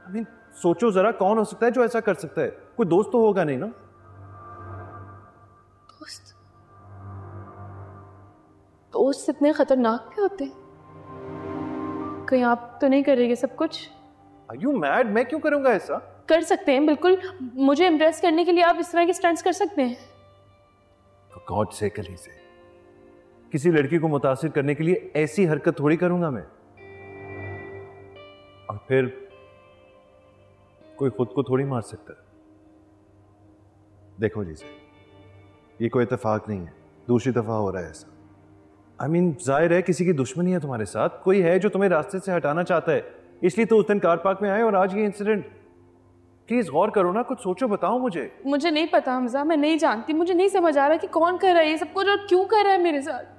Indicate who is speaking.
Speaker 1: I mean, सोचो जरा, कौन हो सकता है जो ऐसा कर सकता है? कोई दोस्त तो होगा नहीं ना?
Speaker 2: दोस्त? दोस्त इतने खतरनाक भी होते? कहीं आप तो नहीं करेंगे सब कुछ?
Speaker 1: Are you mad? मैं क्यों करूंगा ऐसा?
Speaker 2: कर सकते हैं बिल्कुल, मुझे इम्प्रेस करने के लिए आप इस तरह के स्टंट्स कर सकते हैं।
Speaker 1: For God's sake, अलीज़े, किसी लड़की को मुतासिर करने के लिए ऐसी हरकत थोड़ी करूंगा मैं। और फिर कोई खुद को थोड़ी मार सकता है। देखो अलीज़े, ये कोई इत्तेफाक नहीं है, दूसरी दफा हो रहा है ऐसा। I mean, जाहिर है किसी की दुश्मनी है तुम्हारे साथ, कोई है जो तुम्हें रास्ते से हटाना चाहता है, इसलिए तो उस दिन कार पार्क में आए और आज ये इंसिडेंट। प्लीज गौर करो ना, कुछ सोचो, बताओ मुझे।
Speaker 2: मुझे नहीं पता हमजा, मैं नहीं जानती, मुझे नहीं समझ आ रहा कि कौन कर रहा है ये सब कुछ और क्यों कर रहा है मेरे साथ।